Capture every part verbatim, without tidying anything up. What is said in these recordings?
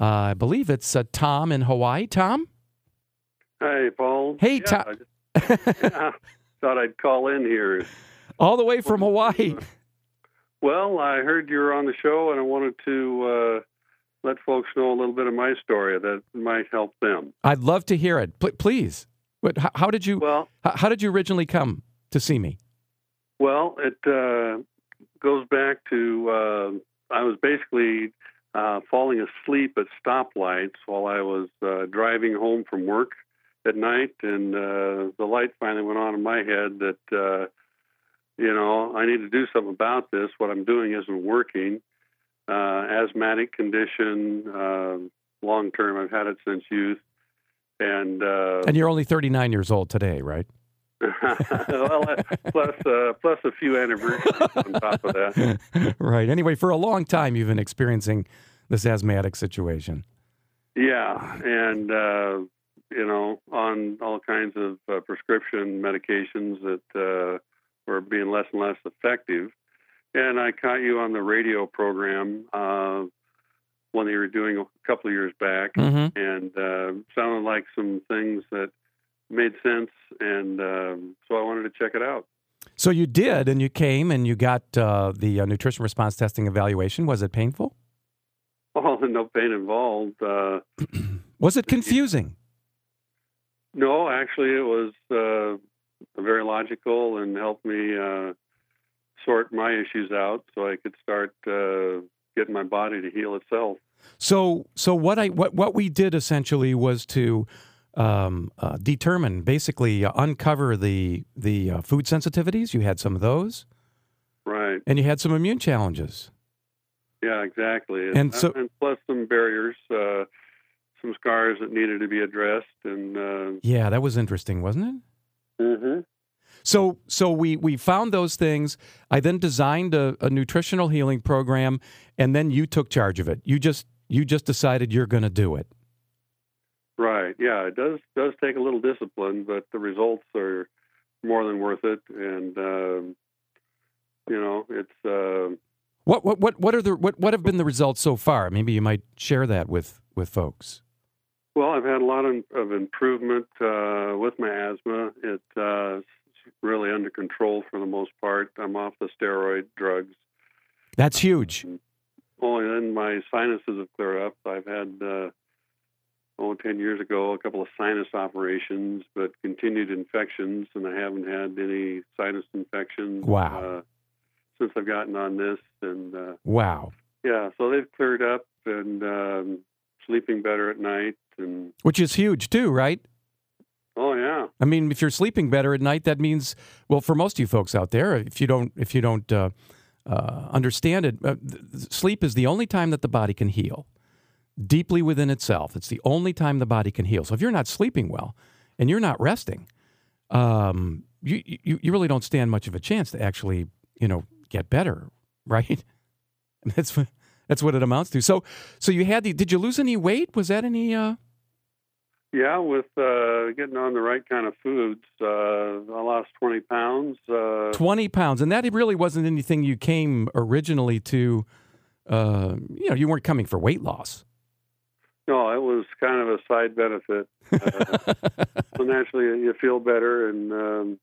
Uh, I believe it's uh, Tom in Hawaii. Tom? Hey, Paul. Hey, yeah, Tom. I just, yeah, thought I'd call in here. All the way from Hawaii. Well, I heard you were on the show, and I wanted to uh, let folks know a little bit of my story that might help them. I'd love to hear it. P- please. What, how, how did you? Well, how, how did you originally come to see me? Well, it uh, goes back to uh, I was basically uh, falling asleep at stoplights while I was uh, driving home from work at night, and uh, the light finally went on in my head that, uh, you know, I need to do something about this. What I'm doing isn't working. Uh, asthmatic condition, uh, long term. I've had it since youth. And uh, and you're only thirty-nine years old today, right? well, uh, plus, uh, plus a few anniversaries on top of that. Right. Anyway, for a long time, you've been experiencing this asthmatic situation. Yeah, and uh, you know, on all kinds of uh, prescription medications that uh, were being less and less effective. And I caught you on the radio program, uh, one that you were doing a couple of years back, mm-hmm. and uh, sounded like some things that made sense, and um, so I wanted to check it out. So you did, and you came, and you got uh, the uh, nutrition response testing evaluation. Was it painful? Oh, no pain involved. Uh, was it confusing? No, actually, it was uh, very logical and helped me uh, sort my issues out so I could start uh, getting my body to heal itself. So, so what I what what we did essentially was to um, uh, determine, basically, uh, uncover the the uh, food sensitivities. You had some of those, right? And you had some immune challenges. Yeah, exactly. And, and so, and plus some barriers, uh, some scars that needed to be addressed, and uh, yeah, that was interesting, wasn't it? Mm-hmm. So, so we, we found those things. I then designed a, a nutritional healing program, and then you took charge of it. You just you just decided you're going to do it. Right. Yeah, it does does take a little discipline, but the results are more than worth it. And um, you know, it's uh, what what what what are the what what have been the results so far? Maybe you might share that with, with folks. Well, I've had a lot of, of improvement uh, with my asthma. It uh, really under control for the most part. I'm off the steroid drugs. That's huge. Um, oh, and then my sinuses have cleared up. I've had, uh, oh, ten years ago, a couple of sinus operations, but continued infections, and I haven't had any sinus infections. Wow. Uh, since I've gotten on this. And uh, wow. Yeah, so they've cleared up, and um, sleeping better at night. and Which is huge, too, right? Oh yeah. I mean, if you're sleeping better at night, that means, well, for most of you folks out there, if you don't, if you don't uh, uh, understand it, uh, sleep is the only time that the body can heal deeply within itself. It's the only time the body can heal. So if you're not sleeping well and you're not resting, um, you, you you really don't stand much of a chance to actually, you know, get better, right? That's what that's what it amounts to. So so you had the. Did you lose any weight? Was that any? Uh... Yeah, with uh, getting on the right kind of foods, uh, I lost twenty pounds. Uh, twenty pounds, and that really wasn't anything you came originally to. Uh, you know, you weren't coming for weight loss. No, it was kind of a side benefit. Uh, so naturally, you feel better, and um,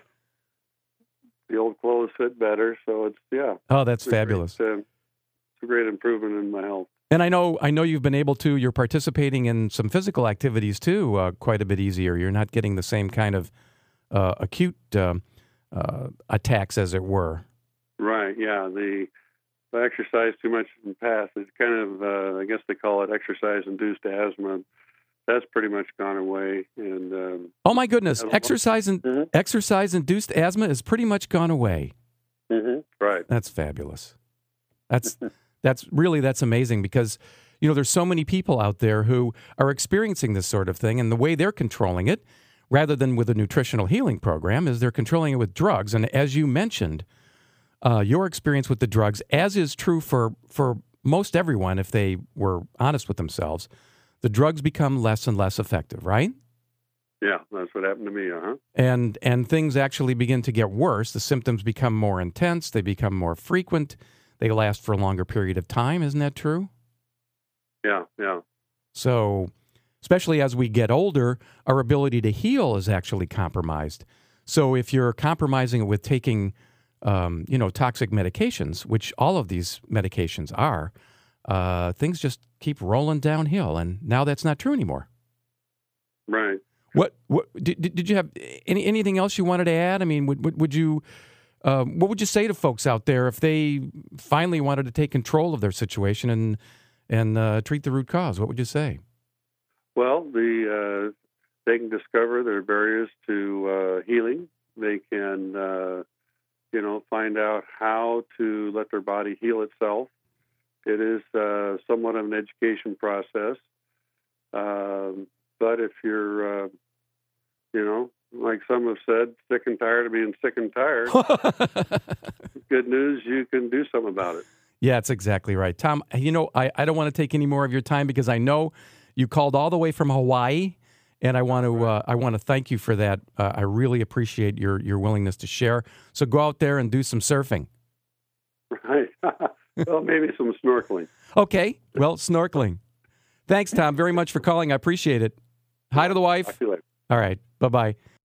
the old clothes fit better. So it's yeah. Oh, that's it's fabulous. Great, uh, it's a great improvement in my health. And I know, I know you've been able to. You're participating in some physical activities too, uh, quite a bit easier. You're not getting the same kind of uh, acute uh, uh, attacks, as it were. Right. Yeah. The I exercised too much in the past. It's kind of, uh, I guess they call it exercise-induced asthma. That's pretty much gone away. And um, oh my goodness, exercise and mm-hmm. exercise-induced asthma has pretty much gone away. Mm-hmm. Right. That's fabulous. That's that's really that's amazing because you know there's so many people out there who are experiencing this sort of thing, and the way they're controlling it, rather than with a nutritional healing program, is they're controlling it with drugs. And as you mentioned. Uh, your experience with the drugs, as is true for, for most everyone, if they were honest with themselves, the drugs become less and less effective, right? Yeah, that's what happened to me, uh-huh. And and things actually begin to get worse. The symptoms become more intense. They become more frequent. They last for a longer period of time. Isn't that true? yeah, yeah. So, especially as we get older, our ability to heal is actually compromised. So, if you're compromising it with taking, um, you know, toxic medications, which all of these medications are, uh, things just keep rolling downhill. And now that's not true anymore. Right. What? What? Did, did you have any anything else you wanted to add? I mean, would would, would you? Um, what would you say to folks out there if they finally wanted to take control of their situation and and uh, treat the root cause? What would you say? Well, the uh, they can discover their barriers to uh, healing. They can, uh, you know, find out how to let their body heal itself. It is uh, somewhat of an education process. Um, but if you're, uh, you know, like some have said, sick and tired of being sick and tired, good news, you can do something about it. Yeah, that's exactly right. Tom, you know, I, I don't want to take any more of your time because I know you called all the way from Hawaii, and I want to uh, I want to thank you for that. Uh, I really appreciate your, your willingness to share. So go out there and do some surfing. Right. Well, maybe some snorkeling. Okay. Well, snorkeling. Thanks, Tom, very much for calling. I appreciate it. Hi to the wife. I feel like All right. Bye-bye.